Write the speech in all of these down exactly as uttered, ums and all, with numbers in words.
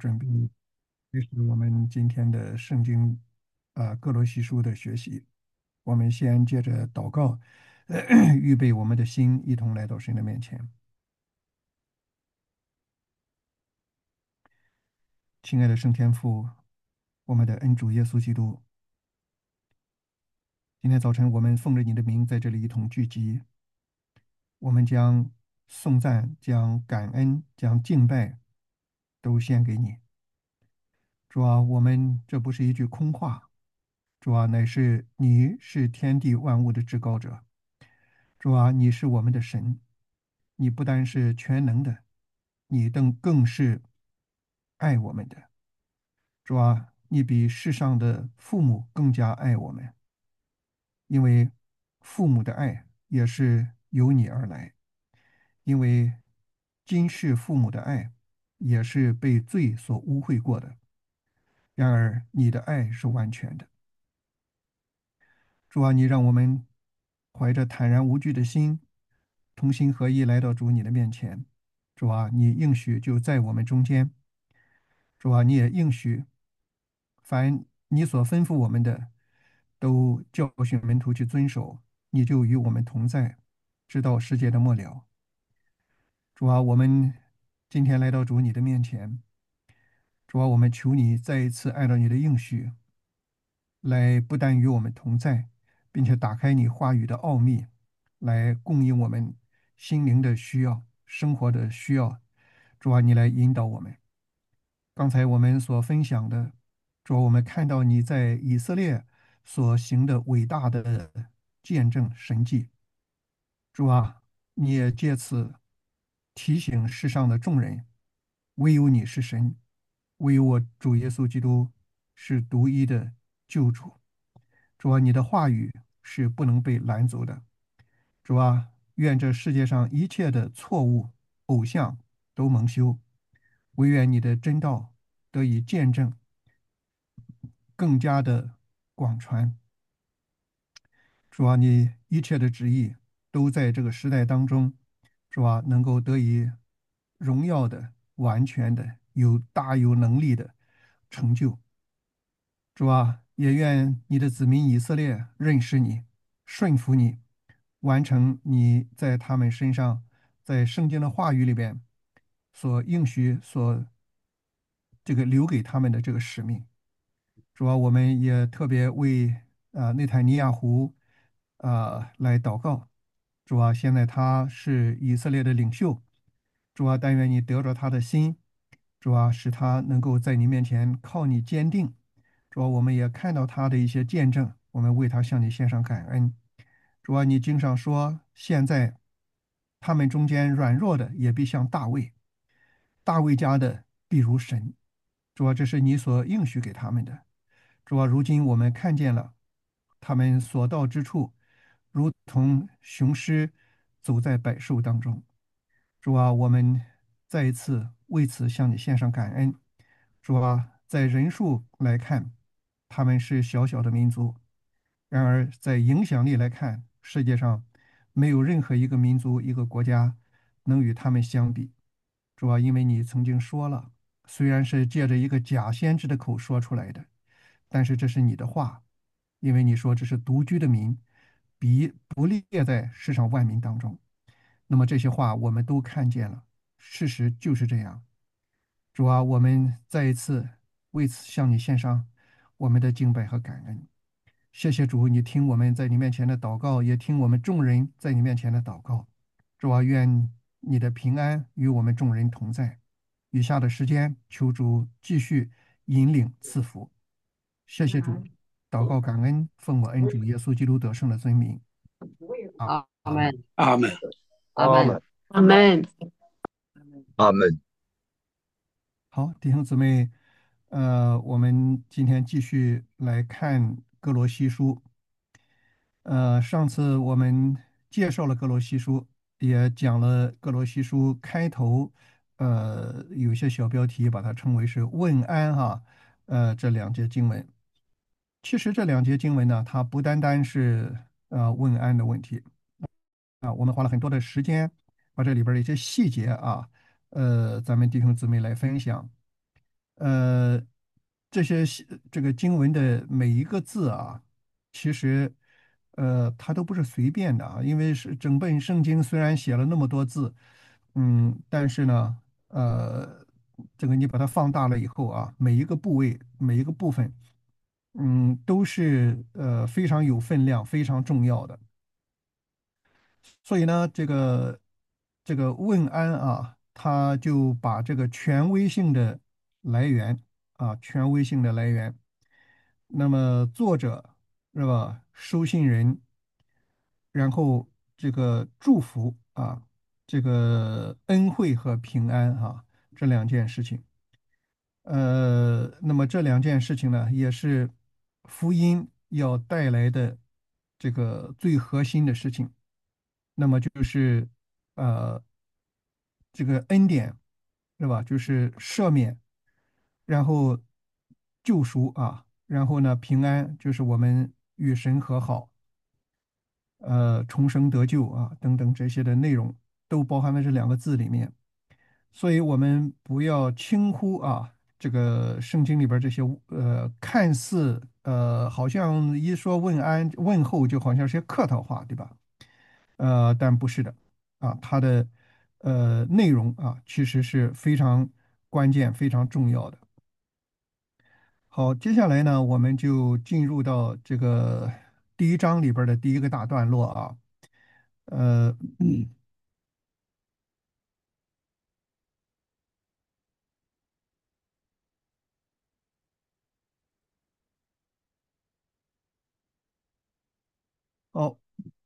准备开始我们今天的圣经啊哥罗西书的学习。我们先借着祷告，呃，预备我们的心，一同来到神的面前。亲爱的圣天父，我们的恩主耶稣基督，今天早晨我们奉着你的名在这里一同聚集，我们将颂赞、将感恩、将敬拜都献给你。主啊，我们这不是一句空话，主啊，乃是你是天地万物的至高者。主啊，你是我们的神，你不单是全能的，你更更是爱我们的。主啊，你比世上的父母更加爱我们，因为父母的爱也是由你而来，因为今世父母的爱也是被罪所污秽过的。然而，你的爱是完全的。主啊，你让我们怀着坦然无惧的心，同心合意来到主你的面前。主啊，你应许就在我们中间。主啊，你也应许，凡你所吩咐我们的，都教训门徒去遵守，你就与我们同在，直到世界的末了。主啊，我们今天来到主你的面前，主啊，我们求你再一次按照你的应许，来不但与我们同在，并且打开你话语的奥秘，来供应我们心灵的需要、生活的需要。主啊，你来引导我们。刚才我们所分享的，主啊，我们看到你在以色列所行的伟大的见证神迹。主啊，你也借此提醒世上的众人，唯有你是神，唯有我主耶稣基督是独一的救主。主啊，你的话语是不能被拦阻的。主啊，愿这世界上一切的错误偶像都蒙羞，唯愿你的真道得以见证，更加的广传。主啊，你一切的旨意都在这个时代当中，主啊，能够得以荣耀的、完全的、有大有能力的成就。主啊，也愿你的子民以色列认识你，顺服你，完成你在他们身上，在圣经的话语里边所应许、所这个留给他们的这个使命。主啊，我们也特别为啊、呃内塔尼亚胡啊、来祷告。主啊，现在他是以色列的领袖。主啊，但愿你得着他的心。主啊，使他能够在你面前靠你坚定。主啊，我们也看到他的一些见证，我们为他向你献上感恩。主啊，你经上说，现在他们中间软弱的也必像大卫，大卫家的必如神。主啊，这是你所应许给他们的。主啊，如今我们看见了他们所到之处，如同雄狮走在百兽当中。主啊，我们再一次为此向你献上感恩。主啊，在人数来看，他们是小小的民族，然而在影响力来看，世界上没有任何一个民族、一个国家能与他们相比。主啊，因为你曾经说了，虽然是借着一个假先知的口说出来的，但是这是你的话，因为你说这是独居的民，比不列在世上万民当中。那么这些话我们都看见了，事实就是这样。主啊，我们再一次为此向你献上我们的敬拜和感恩。谢谢主，你听我们在你面前的祷告，也听我们众人在你面前的祷告。主啊，愿你的平安与我们众人同在。余下的时间，求主继续引领赐福。谢谢主，祷告感恩，奉我恩主耶稣基督得胜的尊名。阿阿门， 阿门。 阿门。 阿门， 阿门， 阿门。 阿门。 好，弟兄姊妹，呃，我们今天继续来看哥罗西书。呃，上次我们介绍了哥罗西书，也讲了哥罗西书开头，呃，有一些小标题把它称为是问安哈，呃，这两节经文。其实这两节经文呢，它不单单是呃问安的问题啊，我们花了很多的时间把这里边的一些细节啊，呃，咱们弟兄姊妹来分享。 呃，这些西这个经文的每一个字啊，其实呃，它都不是随便的啊，因为是整本圣经虽然写了那么多字，嗯，但是呢，呃，这个你把它放大了以后啊，每一个部位、每一个部分，嗯，都是呃非常有分量、非常重要的。所以呢，这个这个问安啊，他就把这个权威性的来源啊，权威性的来源，那么作者是吧，收信人，然后这个祝福啊，这个恩惠和平安啊，这两件事情。呃，那么这两件事情呢，也是福音要带来的这个最核心的事情。那么就是呃，这个恩典是吧？就是赦免，然后救赎啊，然后呢平安，就是我们与神和好，呃，重生得救啊等等这些的内容都包含在这两个字里面。所以我们不要轻忽啊，这个圣经里边儿这些呃，看似呃，好像一说问安问候，就好像是些客套话，对吧？呃，但不是的啊，它的呃内容啊，其实是非常关键、非常重要的。好，接下来呢，我们就进入到这个第一章里边儿的第一个大段落啊。呃，哦，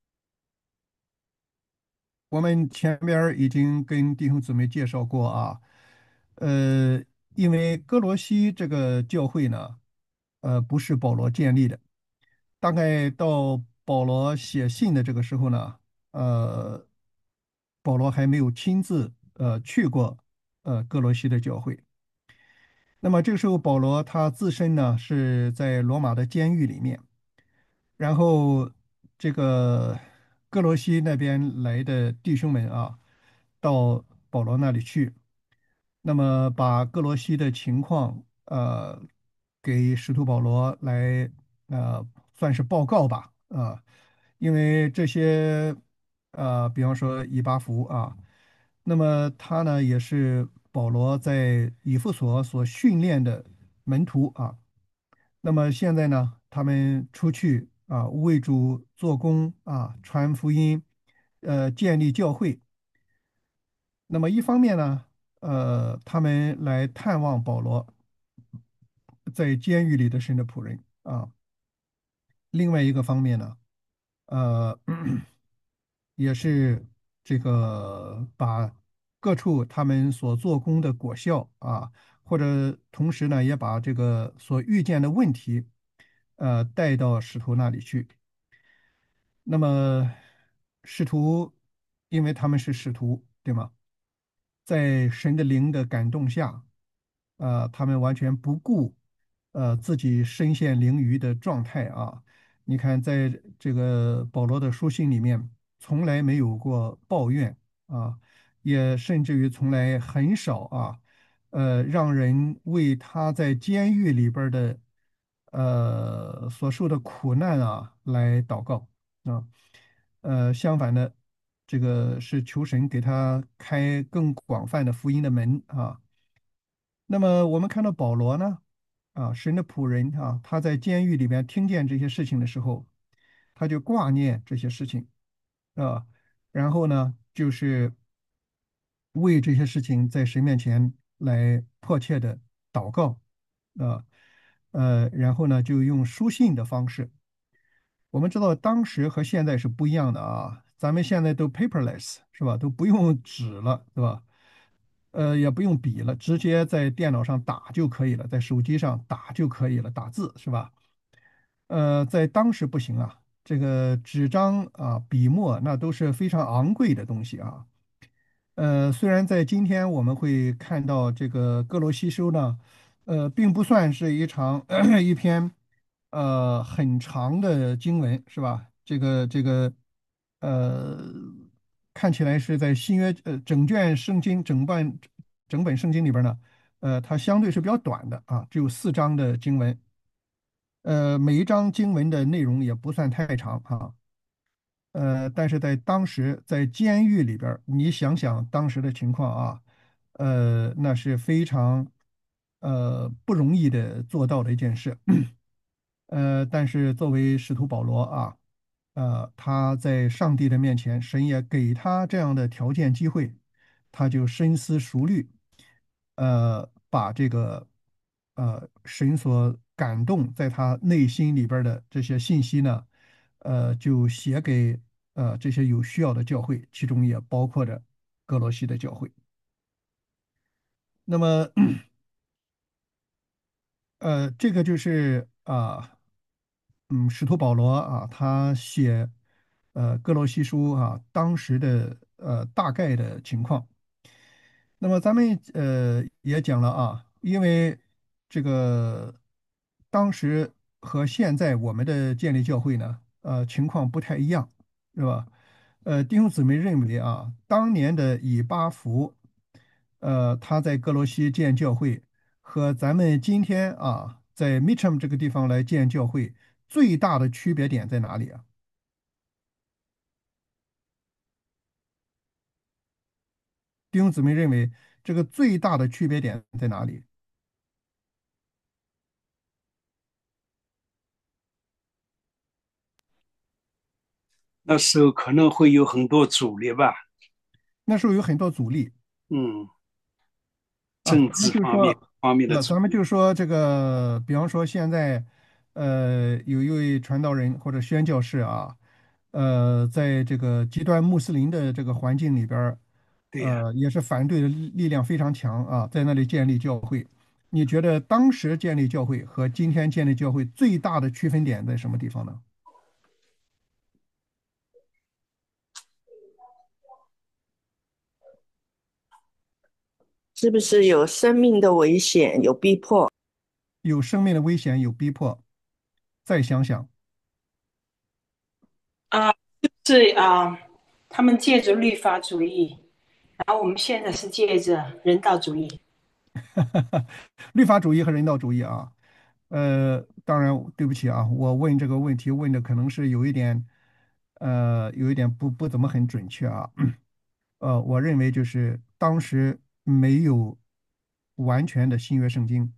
我们前边儿已经跟弟兄姊妹介绍过啊，呃，因为哥罗西这个教会呢，呃，不是保罗建立的，大概到保罗写信的这个时候呢，呃，保罗还没有亲自呃去过呃哥罗西的教会。那么这个时候，保罗他自身呢是在罗马的监狱里面，然后这个哥罗西那边来的弟兄们啊，到保罗那里去，那么把哥罗西的情况呃给使徒保罗来呃算是报告吧啊，因为这些呃比方说以巴弗啊，那么他呢也是保罗在以弗所所训练的门徒啊，那么现在呢，他们出去啊，为主做工啊，传福音，呃，建立教会。那么一方面呢，呃，他们来探望保罗在监狱里的神的仆人啊。另外一个方面呢，呃，也是这个把各处他们所做工的果效啊，或者同时呢，也把这个所遇见的问题，呃，带到使徒那里去。那么使徒，因为他们是使徒，对吗？在神的灵的感动下，呃，他们完全不顾呃自己身陷囹圄的状态啊。你看，在这个保罗的书信里面，从来没有过抱怨啊，也甚至于从来很少啊，呃，让人为他在监狱里边儿的呃所受的苦难啊来祷告啊。呃，相反的，这个是求神给他开更广泛的福音的门啊。那么我们看到保罗呢，啊，神的仆人啊，他在监狱里边听见这些事情的时候，他就挂念这些事情啊，然后呢，就是为这些事情在神面前来迫切的祷告啊，呃，然后呢，就用书信的方式。我们知道当时和现在是不一样的啊，咱们现在都 paperless 是吧？都不用纸了，对吧？呃，也不用笔了，直接在电脑上打就可以了，在手机上打就可以了，打字是吧？呃，在当时不行啊，这个纸张啊、笔墨那都是非常昂贵的东西啊。呃，虽然在今天我们会看到这个哥罗西书呢，呃，并不算是一场一篇呃很长的经文，是吧？这个这个呃，看起来是在新约呃整卷圣经整本整本圣经里边呢。 呃，它相对是比较短的啊，只有四章的经文。呃，每一章经文的内容也不算太长哈。呃，但是在当时在监狱里边儿你想想当时的情况啊，呃，那是非常呃不容易的做到的一件事。呃，但是作为使徒保罗啊，呃，他在上帝的面前，神也给他这样的条件机会，他就深思熟虑，呃，把这个呃神所感动在他内心里边儿的这些信息呢，呃，就写给呃这些有需要的教会，其中也包括着哥罗西的教会。那么，呃，这个就是啊。嗯，使徒保罗啊，他写呃哥罗西书啊，当时的呃大概的情况。那么咱们呃也讲了啊，因为这个当时和现在我们的建立教会呢，呃情况不太一样，是吧？呃，弟兄姊妹认为啊，当年的以巴弗，呃，他在哥罗西建教会，和咱们今天啊在 Mitcham 这个地方来建教会，最大的区别点在哪里啊？弟兄姊妹认为这个最大的区别点在哪里？ 那时候可能会有很多阻力吧。 那时候有很多阻力。 嗯， 啊， 政咱们治方面就说， 方面的呃，咱们阻力。 就说这个，比方说现在，呃，有一位传道人或者宣教士啊，呃，在这个极端穆斯林的这个环境里边儿， 对呀， 呃，也是反对的力力量非常强啊，在那里建立教会。你觉得当时建立教会和今天建立教会最大的区分点在什么地方呢？ 是不是有生命的危险，有逼迫？ 有生命的危险，有逼迫。再想想， 啊，是啊，他们借着律法主义，然后我们现在是借着人道主义。 律法主义和人道主义啊，呃，当然对不起啊，我问这个问题问的可能是有一点，呃，有一点不不怎么很准确啊。呃，我认为就是当时没有完全的新约圣经，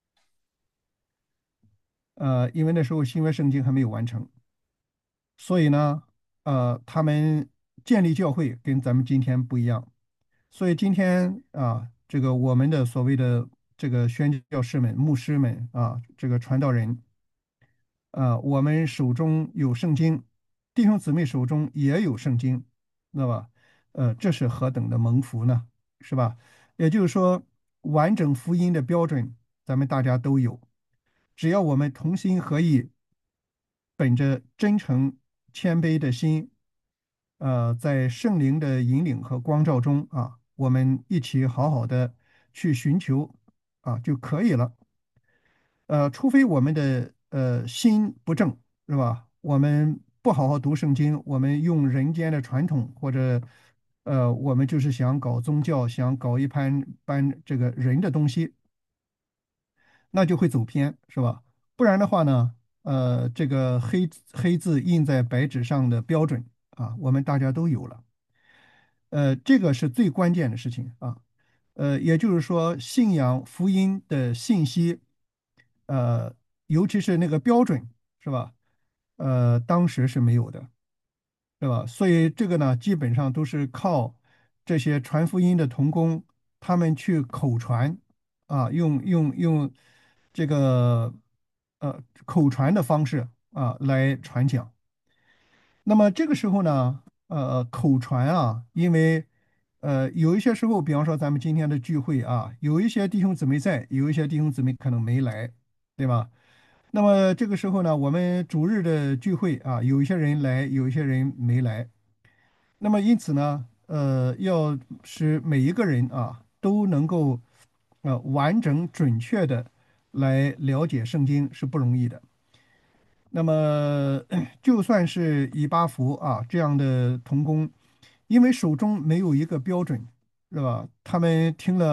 呃，因为那时候新约圣经还没有完成，所以呢，呃，他们建立教会跟咱们今天不一样。所以今天啊，这个我们的所谓的这个宣教士们、牧师们啊，这个传道人，啊，我们手中有圣经，弟兄姊妹手中也有圣经，那么，呃，这是何等的蒙福呢？是吧？也就是说，完整福音的标准，咱们大家都有，只要我们同心合意，本着真诚谦卑的心，呃，在圣灵的引领和光照中啊，我们一起好好的去寻求啊就可以了。呃，除非我们的呃心不正，是吧？我们不好好读圣经，我们用人间的传统，或者呃，我们就是想搞宗教，想搞一番般这个人的东西，那就会走偏，是吧？不然的话呢，呃，这个黑黑字印在白纸上的标准啊，我们大家都有了。呃，这个是最关键的事情啊。呃，也就是说，信仰福音的信息，呃，尤其是那个标准，是吧？呃，当时是没有的，是吧？所以这个呢，基本上都是靠这些传福音的童工，他们去口传啊，用用用这个呃口传的方式啊来传讲。那么这个时候呢，呃，口传啊，因为呃有一些时候，比方说咱们今天的聚会啊，有一些弟兄姊妹在，有一些弟兄姊妹可能没来，对吧？那么这个时候呢，我们主日的聚会啊，有一些人来，有一些人没来。那么因此呢，呃，要使每一个人啊都能够呃完整准确的来了解圣经是不容易的。那么，就算是以巴弗啊这样的童工，因为手中没有一个标准，是吧？他们听了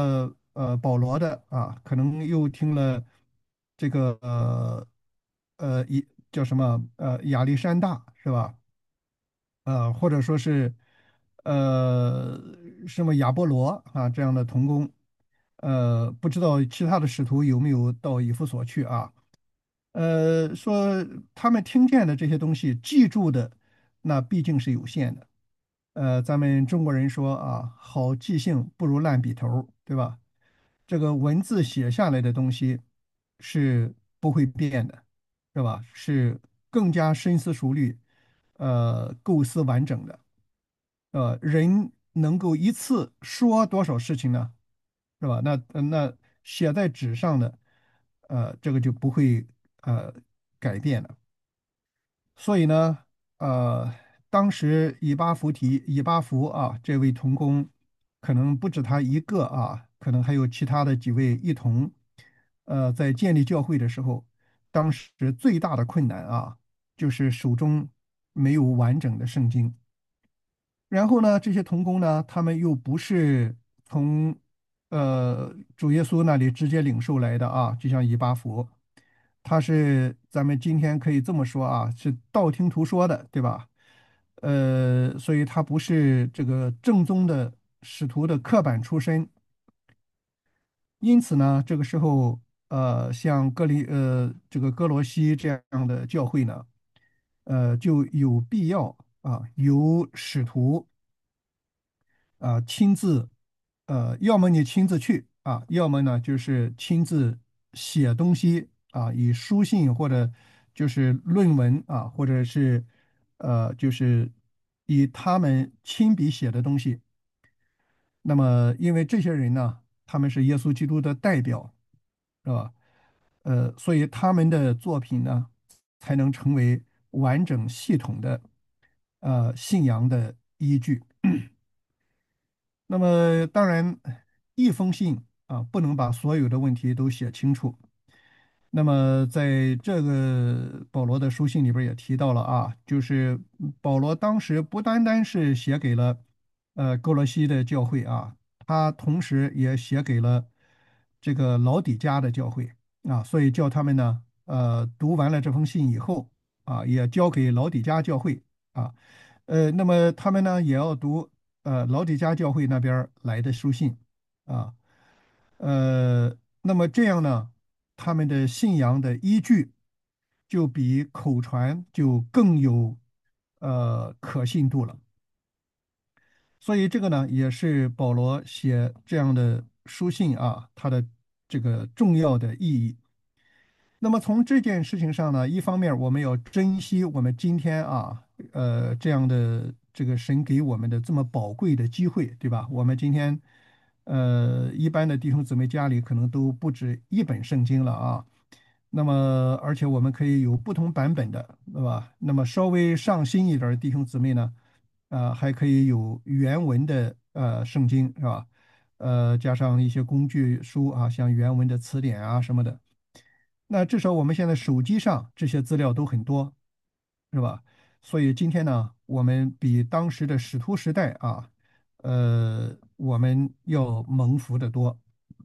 呃保罗的啊，可能又听了这个呃呃一叫什么呃亚历山大是吧？呃，或者说是呃什么亚波罗啊这样的童工，呃，不知道其他的使徒有没有到以弗所去啊？呃，说他们听见的这些东西，记住的那毕竟是有限的。呃，咱们中国人说啊，好记性不如烂笔头儿，对吧？这个文字写下来的东西是不会变的，是吧？是更加深思熟虑，呃，构思完整的。呃，人能够一次说多少事情呢？是吧？那呃那写在纸上的，呃，这个就不会呃改变了。所以呢，呃，当时以巴弗提以巴弗啊，这位童工，可能不止他一个啊，可能还有其他的几位一同，呃，在建立教会的时候，当时最大的困难啊，就是手中没有完整的圣经。然后呢，这些童工呢，他们又不是从呃主耶稣那里直接领受来的啊，就像以巴弗，他是咱们今天可以这么说啊，是道听途说的，对吧？呃，所以他不是这个正宗的使徒的科班出身，因此呢，这个时候呃，像哥林呃这个哥罗西这样的教会呢，呃，就有必要啊，由使徒。啊，亲自，呃，要么你亲自去啊，要么呢就是亲自写东西啊，以书信或者就是论文啊，或者是呃，就是以他们亲笔写的东西。那么，因为这些人呢，他们是耶稣基督的代表，是吧？呃，所以他们的作品呢，才能成为完整系统的呃信仰的依据。那么当然，一封信啊，不能把所有的问题都写清楚。那么在这个保罗的书信里边也提到了啊，就是保罗当时不单单是写给了呃哥罗西的教会啊，他同时也写给了这个老底嘉的教会啊，所以叫他们呢，呃，读完了这封信以后啊，也交给老底嘉教会啊。呃，那么他们呢也要读呃老底嘉教会那边儿来的书信啊，呃，那么这样呢，他们的信仰的依据就比口传就更有呃可信度了。所以这个呢，也是保罗写这样的书信啊，它的这个重要的意义。那么从这件事情上呢，一方面我们要珍惜我们今天啊，呃，这样的这个神给我们的这么宝贵的机会，对吧？我们今天，呃，一般的弟兄姊妹家里可能都不止一本圣经了啊。那么，而且我们可以有不同版本的，对吧？那么稍微上心一点儿的弟兄姊妹呢，呃，还可以有原文的呃圣经，是吧？呃，加上一些工具书啊，像原文的词典啊什么的。那至少我们现在手机上这些资料都很多，是吧？所以今天呢，我们比当时的使徒时代啊，呃，我们要蒙福的多。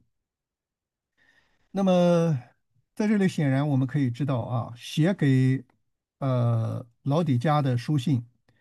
那么在这里，显然我们可以知道啊，写给呃老底嘉的书信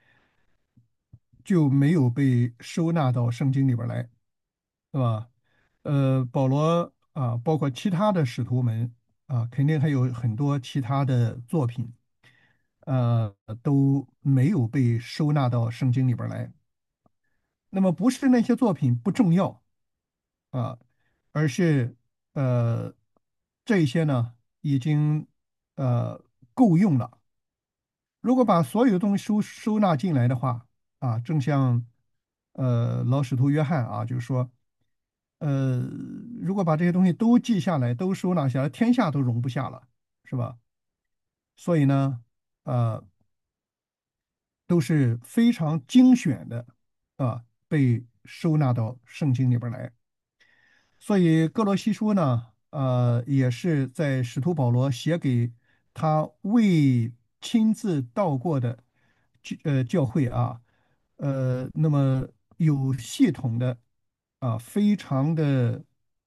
就没有被收纳到圣经里边儿来，是吧？呃，保罗啊，包括其他的使徒们啊，肯定还有很多其他的作品，呃，都没有被收纳到圣经里边儿来。那么不是那些作品不重要啊，而是呃这些呢已经呃够用了。如果把所有的东西收收纳进来的话啊，正像呃老使徒约翰啊，就是说。呃，如果把这些东西都记下来，都收纳下来，天下都容不下了，是吧？所以呢，呃，都是非常精选的，啊，被收纳到圣经里边来。所以哥罗西书呢，呃，也是在使徒保罗写给他未亲自到过的教呃教会啊，呃，那么有系统的啊，非常的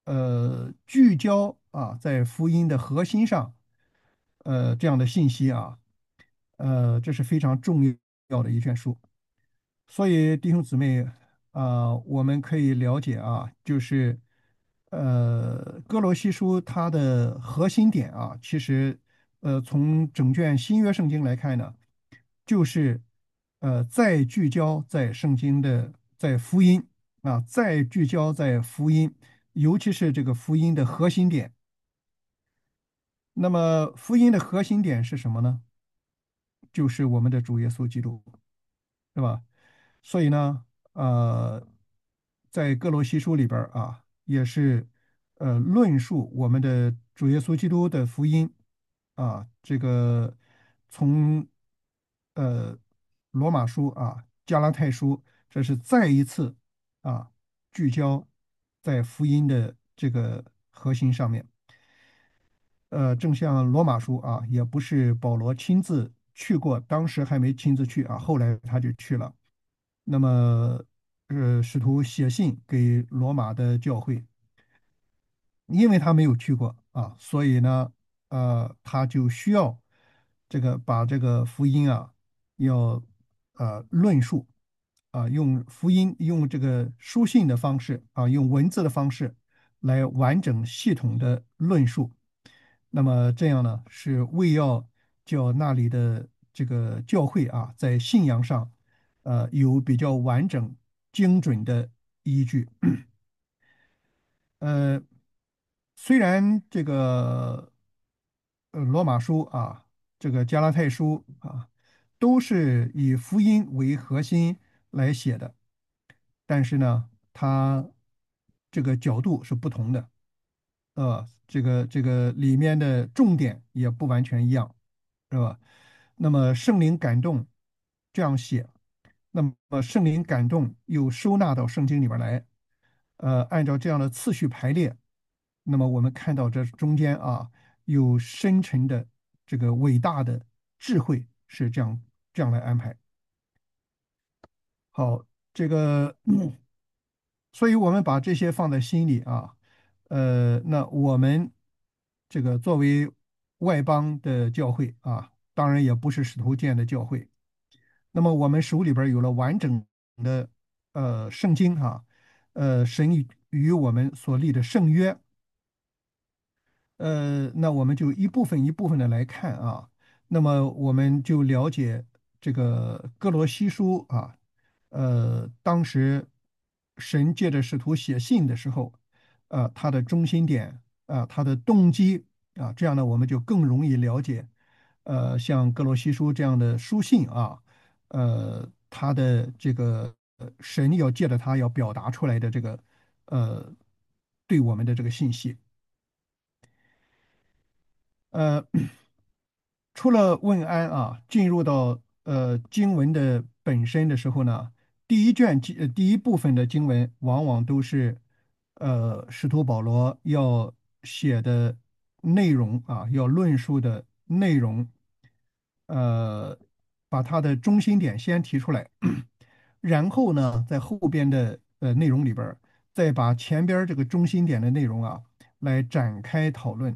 呃聚焦啊，在福音的核心上，呃这样的信息啊，呃这是非常重要的一卷书。所以弟兄姊妹啊，我们可以了解啊，就是呃哥罗西书它的核心点啊，其实呃从整卷新约圣经来看呢，就是呃再聚焦在圣经的在福音啊，再聚焦在福音，尤其是这个福音的核心点。那么福音的核心点是什么呢？就是我们的主耶稣基督，是吧？所以呢，呃，在哥罗西书里边儿啊，也是呃论述我们的主耶稣基督的福音啊，这个从呃罗马书啊、加拉太书，这是再一次啊聚焦在福音的这个核心上面。呃，正像罗马书啊，也不是保罗亲自去过，当时还没亲自去啊，后来他就去了。那么，呃，使徒写信给罗马的教会，因为他没有去过啊，所以呢，呃，他就需要这个把这个福音啊，要呃论述啊，用福音用这个书信的方式啊，用文字的方式来完整系统的论述。那么这样呢，是为要叫那里的这个教会啊，在信仰上呃有比较完整精准的依据。呃，虽然这个呃罗马书啊，这个加拉太书啊，都是以福音为核心来写的，但是呢，它这个角度是不同的，呃，这个这个里面的重点也不完全一样，是吧？那么圣灵感动这样写，那么圣灵感动又收纳到圣经里边来，呃，按照这样的次序排列，那么我们看到这中间啊有深沉的这个伟大的智慧是这样这样来安排。好，这个，嗯所以我们把这些放在心里啊，呃，那我们这个作为外邦的教会啊，当然也不是使徒建的教会，那么我们手里边有了完整的呃圣经哈、呃，神与与我们所立的圣约，呃，那我们就一部分一部分的来看啊，那么我们就了解这个哥罗西书啊，呃，当时神借着使徒写信的时候，呃，他的中心点啊，他的动机啊，这样呢，我们就更容易了解，呃，像哥罗西书这样的书信啊，呃，他的这个呃神要借着他要表达出来的这个呃对我们的这个信息。呃，除了问安啊，进入到呃经文的本身的时候呢，第一卷经呃第一部分的经文往往都是呃使徒保罗要写的内容啊，要论述的内容，呃，把它的中心点先提出来，然后呢，在后边的呃内容里边儿再把前边儿这个中心点的内容啊来展开讨论。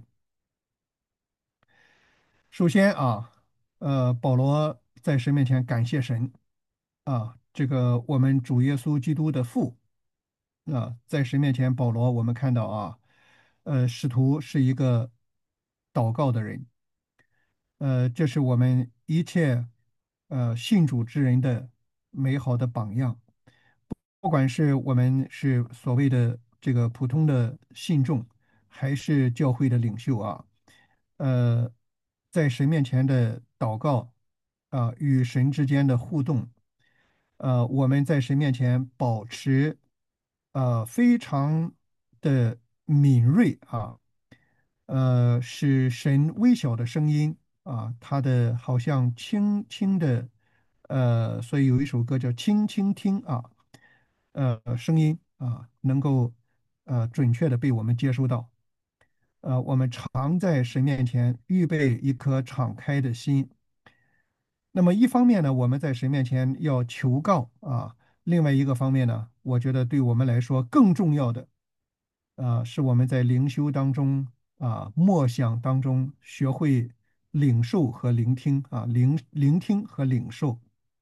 首先啊，呃，保罗在神面前感谢神啊，这个我们主耶稣基督的父啊，在神面前，保罗我们看到啊，呃，使徒是一个祷告的人，呃，这是我们一切呃信主之人的美好的榜样。不管是我们是所谓的这个普通的信众，还是教会的领袖啊，呃，在神面前的祷告啊，与神之间的互动，呃，我们在神面前保持呃非常的敏锐啊，呃，使神微小的声音啊，它的好像轻轻的，呃，所以有一首歌叫《轻轻听》啊。呃声音啊，能够呃准确的被我们接收到。呃，我们常在神面前预备一颗敞开的心。那么一方面呢，我们在神面前要求告啊；另外一个方面呢，我觉得对我们来说更重要的啊，是我们在灵修当中啊，默想当中学会领受和聆听啊，聆聆听和领受。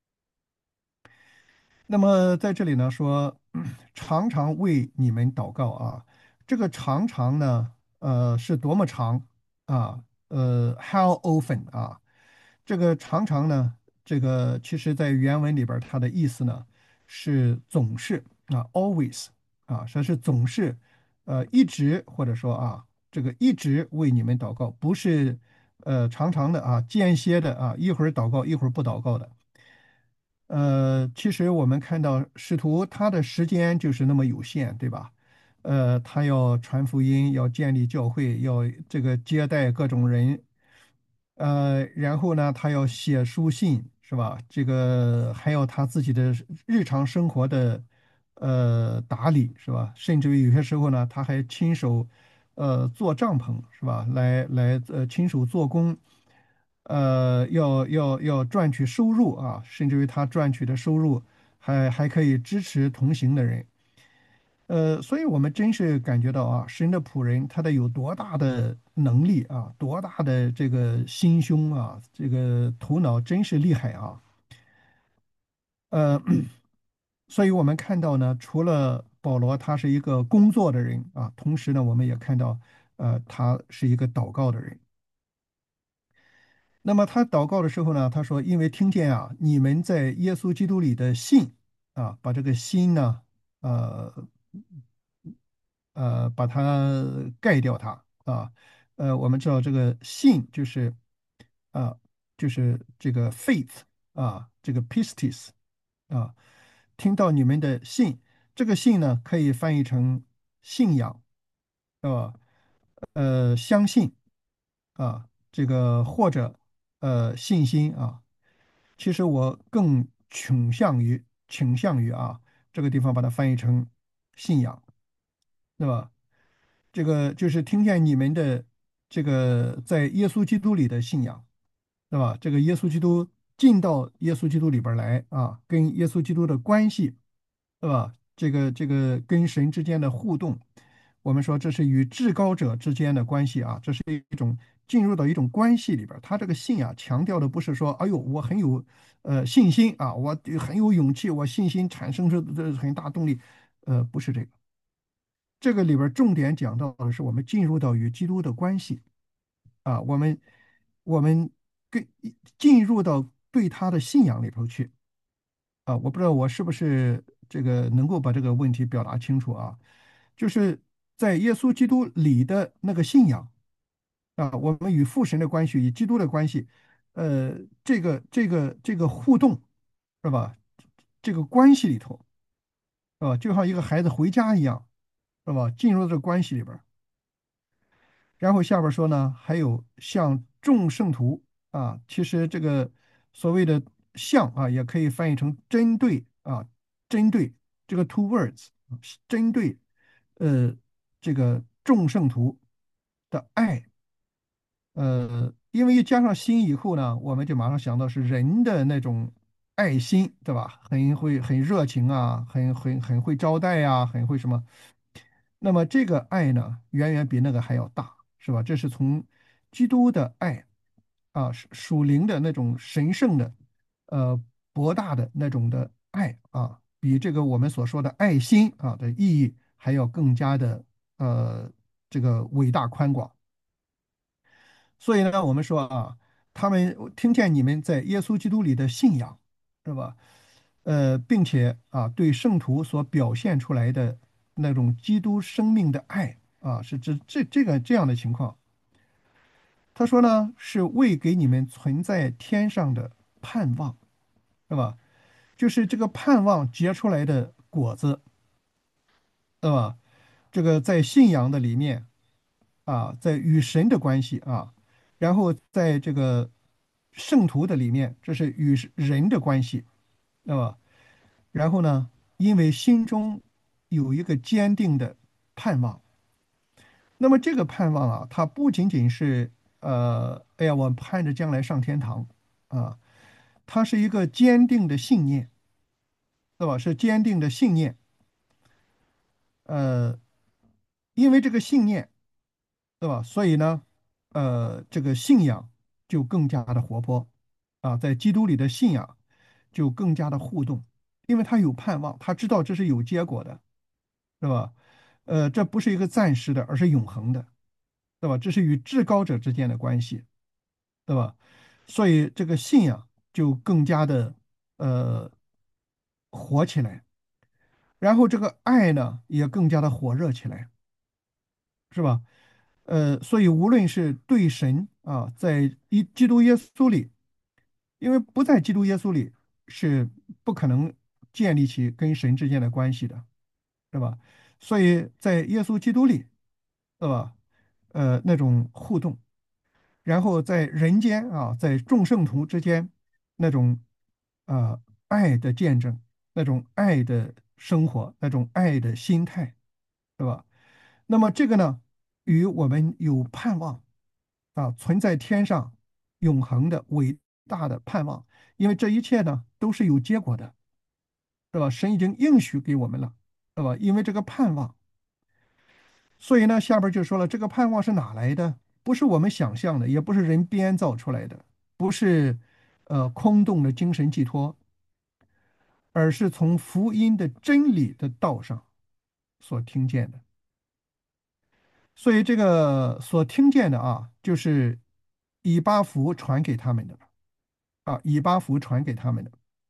那么在这里呢说，常常为你们祷告啊，这个常常呢，呃，是多么长啊？呃，how often 啊？这个常常呢，这个其实在原文里边儿它的意思呢是总是啊，always 啊，说是总是，呃，一直或者说啊，这个一直为你们祷告，不是呃常常的啊，间歇的啊，一会儿祷告一会儿不祷告的。呃，其实我们看到使徒他的时间就是那么有限，对吧？呃，他要传福音，要建立教会，要这个接待各种人，呃，然后呢，他要写书信，是吧？这个还有他自己的日常生活的呃打理，是吧？甚至于有些时候呢，他还亲手呃做帐篷，是吧？来来呃亲手做工。呃，要要要赚取收入啊，甚至于他赚取的收入还还可以支持同行的人。呃，所以我们真是感觉到啊，神的仆人他得有多大的能力啊，多大的这个心胸啊，这个头脑真是厉害啊。呃，所以我们看到呢，除了保罗他是一个工作的人啊，同时呢，我们也看到，呃，他是一个祷告的人。那么他祷告的时候呢，他说：“因为听见啊，你们在耶稣基督里的信啊，把这个心呢，呃呃，把它盖掉它啊，呃，我们知道这个信就是啊，就是这个 faith 啊，这个 pistis 啊，听到你们的信，这个信呢可以翻译成信仰，是吧？呃，相信啊，这个或者呃信心啊，其实我更倾向于倾向于啊这个地方把它翻译成信仰，对吧？这个就是听见你们的这个在耶稣基督里的信仰，对吧？这个耶稣基督进到耶稣基督里边儿来啊，跟耶稣基督的关系，对吧？这个这个跟神之间的互动，我们说这是与至高者之间的关系啊，这是一种进入到一种关系里边儿。他这个信啊，强调的不是说，哎呦，我很有呃信心啊，我很有勇气，我信心产生出这很大动力，呃，不是这个。这个里边儿重点讲到的是我们进入到与基督的关系啊，我们我们跟进入到对他的信仰里头去啊，我不知道我是不是这个能够把这个问题表达清楚啊，就是在耶稣基督里的那个信仰啊，我们与父神的关系，与基督的关系，呃，这个这个这个互动是吧？这个关系里头是吧？就像一个孩子回家一样，是吧？进入到这个关系里边儿。然后下边说呢，还有像众圣徒啊，其实这个所谓的像啊，也可以翻译成针对啊，针对这个 towards，针对呃这个众圣徒的爱，呃，因为一加上心以后呢，我们就马上想到是人的那种爱心，对吧？很会很热情啊，很很很会招待呀、很会什么。那么这个爱呢，远远比那个还要大，是吧？这是从基督的爱啊，属属灵的那种神圣的，呃，博大的那种的爱啊，比这个我们所说的爱心啊的意义还要更加的呃这个伟大宽广。所以呢，我们说啊，他们听见你们在耶稣基督里的信仰，是吧？呃，并且啊，对圣徒所表现出来的那种基督生命的爱啊，是这这这个这样的情况。他说呢，是为给你们存在天上的盼望，是吧？就是这个盼望结出来的果子，对吧？这个在信仰的里面啊，在与神的关系啊，然后在这个圣徒的里面，这是与人的关系，对吧？然后呢，因为心中有一个坚定的盼望，那么这个盼望啊，它不仅仅是呃，哎呀，我盼着将来上天堂啊，它是一个坚定的信念，对吧？是坚定的信念，呃。 因为这个信念，对吧？所以呢，呃，这个信仰就更加的活泼啊，在基督里的信仰就更加的互动，因为他有盼望，他知道这是有结果的，是吧？呃，这不是一个暂时的，而是永恒的，对吧？这是与至高者之间的关系，对吧？所以这个信仰就更加的呃活起来，然后这个爱呢也更加的火热起来，是吧？呃，所以无论是对神啊，在一基督耶稣里，因为不在基督耶稣里是不可能建立起跟神之间的关系的，是吧？所以在耶稣基督里，对吧？呃，那种互动，然后在人间啊，在众圣徒之间那种啊、爱的见证，那种爱的生活，那种爱的心态，是吧？那么这个呢，与我们有盼望啊，存在天上永恒的伟大的盼望，因为这一切呢都是有结果的，是吧？神已经应许给我们了，是吧？因为这个盼望。所以呢，下边就说了，这个盼望是哪来的？不是我们想象的，也不是人编造出来的，不是呃空洞的精神寄托，而是从福音的真理的道上所听见的。所以这个所听见的啊，就是以巴弗传给他们的啊，以巴弗传给他们的。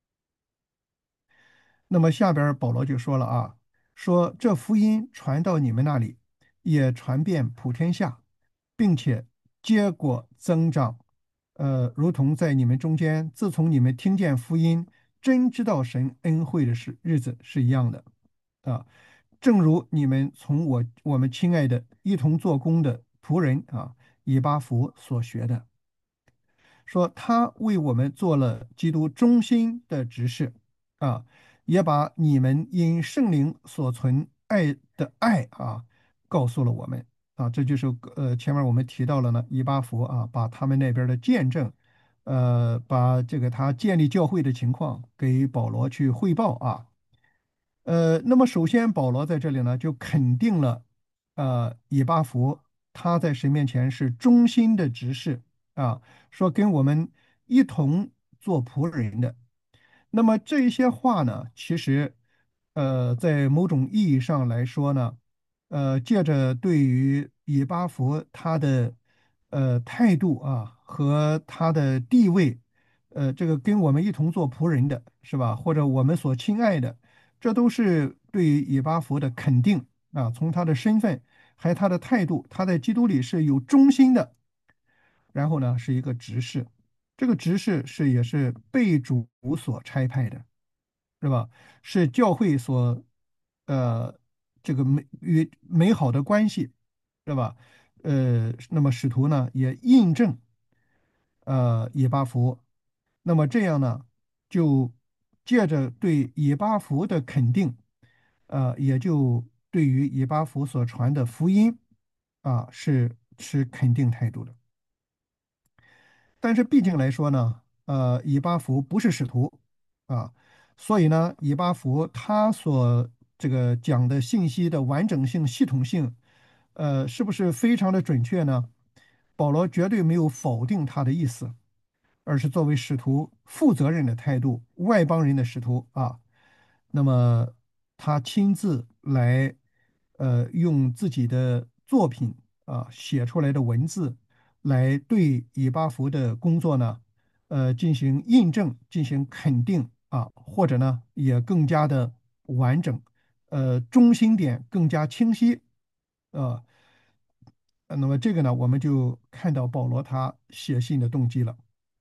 那么下边保罗就说了啊，说这福音传到你们那里，也传遍普天下，并且结果增长，呃，如同在你们中间，自从你们听见福音，真知道神恩惠的是日子是一样的啊。正如你们从我我们亲爱的一同做工的仆人啊以巴弗所学的。说他为我们做了基督忠心的执事啊，也把你们因圣灵所存爱的爱啊告诉了我们啊，这就是呃前面我们提到了呢，以巴弗啊把他们那边的见证，呃把这个他建立教会的情况给保罗去汇报啊。呃，那么首先保罗在这里呢就肯定了，呃，以巴弗他在神面前是忠心的执事啊，说跟我们一同做仆人的。那么这一些话呢，其实，呃，在某种意义上来说呢，呃，借着对于以巴弗他的呃态度啊和他的地位，呃，这个跟我们一同做仆人的是吧？或者我们所亲爱的，这都是对于以巴弗的肯定啊，从他的身份还有他的态度，他在基督里是有忠心的。然后呢，是一个执事，这个执事是也是被主所差派的，是吧？是教会所呃这个美与美好的关系，是吧？呃，那么使徒呢也印证呃以巴弗，那么这样呢，就借着对以巴弗的肯定，呃，也就对于以巴弗所传的福音啊是持肯定态度的。但是毕竟来说呢，呃，以巴弗不是使徒啊，所以呢，以巴弗他所这个讲的信息的完整性、系统性，呃，是不是非常的准确呢？保罗绝对没有否定他的意思，而是作为使徒负责任的态度，外邦人的使徒啊，那么他亲自来，呃，用自己的作品啊写出来的文字。来对以巴弗的工作呢，呃，进行印证、进行肯定啊，或者呢，也更加的完整，呃，中心点更加清晰，呃，呃那么这个呢，我们就看到保罗他写信的动机了。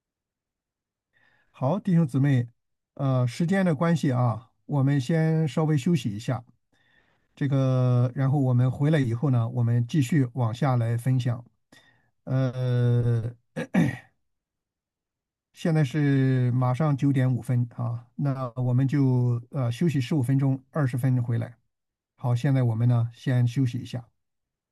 好，弟兄姊妹，呃，时间的关系啊，我们先稍微休息一下，这个，然后我们回来以后呢，我们继续往下来分享。呃，现在是马上九点五分啊，那我们就呃休息十五分钟，二十分回来。好，现在我们呢先休息一下。